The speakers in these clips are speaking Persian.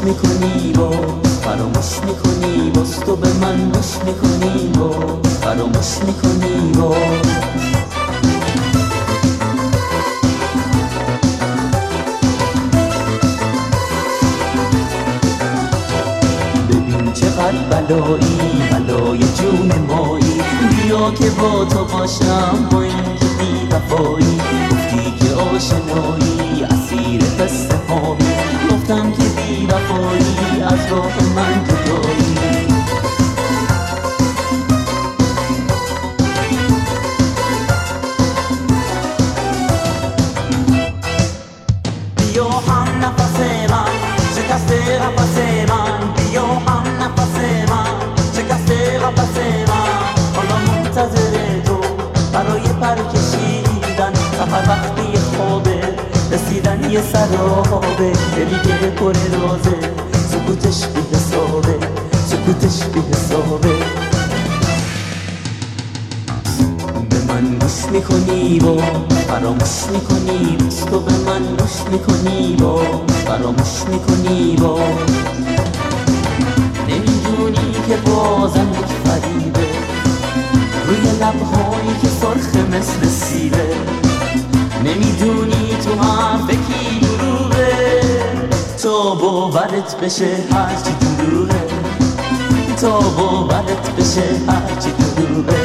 میکنی و فراموش میکنی، باز تو به من گوش میکنی و فراموش میکنی و ببین چقدر بلایی، بلای جون مایی. بیا که با تو باشم، با این که بی وفایی. گفتی که آشنایی اسیر قصه هایی، گفتم که بی وفایی از راه من جدایی. بیا هم نفس من شکسته قفس من، بیا هم نفس من شکسته قفس من. حالا منتظر تو برای پر کشیدن، سفر وقتی خوابه رسیدن یه سرابه. دلی که پر رازه، سکوتش بی حسابه، سکوتش بی حسابه. به من گوش میکنی و فراموش میکنی، بس تو به من گوش میکنی و فراموش میکنی و نمیدونی که بازم یک فریبه روی لبهایی که سرخ مثل سیبه. نمیدونی تو حرف کی دروغه، تا باورت بشه هرچی دروغه، تا باورت بشه هرچی دروغه.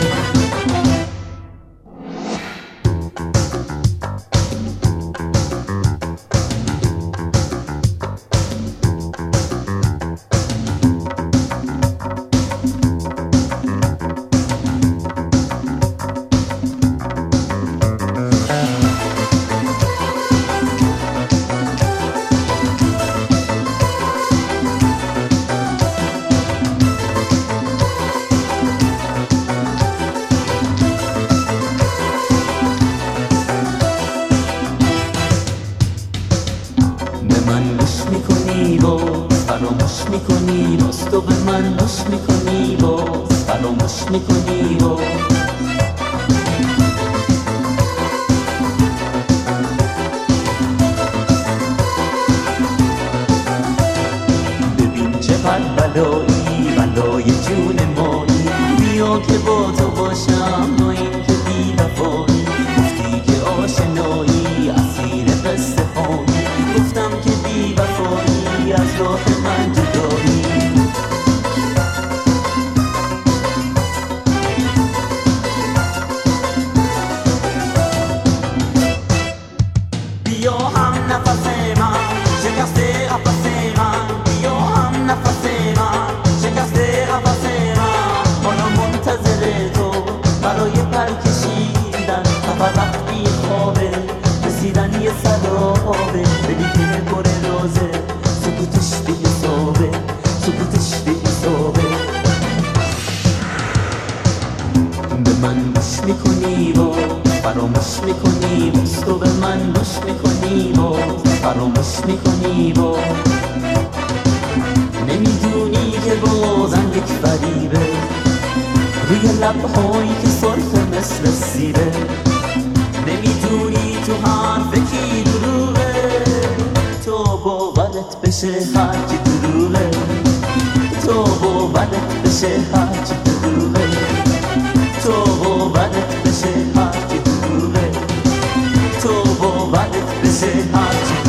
من گوش میکنی و فراموش میکنی، باز تو به من گوش میکنی و فراموش میکنی و ببین چقدر بلایی، بلای جون مایی. بیا که با تو باشم، با این که بی وفایی. گفتی که آشنایی اسیر قصه هایی، گفتم که بی وفایی از راه من جدایی. بیا هم نفس من شکسته قفس من، بیا هم نفس من شکسته قفس من. حالا منتظر تو برای پر کشیدن، سفر وقتی خوابه رسیدن یه سرابه. دلی که پر رازه، سکوتش بی حسابه، سکوتش بی حسابه. به من گوش میکنی و فراموش میکنی، باز تو به من گوش میکنی و فراموش میکنی و نمیدونی که بازم یک فریبه روی لبهایی که سرخ مثل سیبه. نمیدونی تو حرف کی دروغه، تو باورت بشه هرچی دروغه، تو باورت بشه هرچی دروغه، تو باورت بشه هرچی دروغه، تو باورت بشه هرچی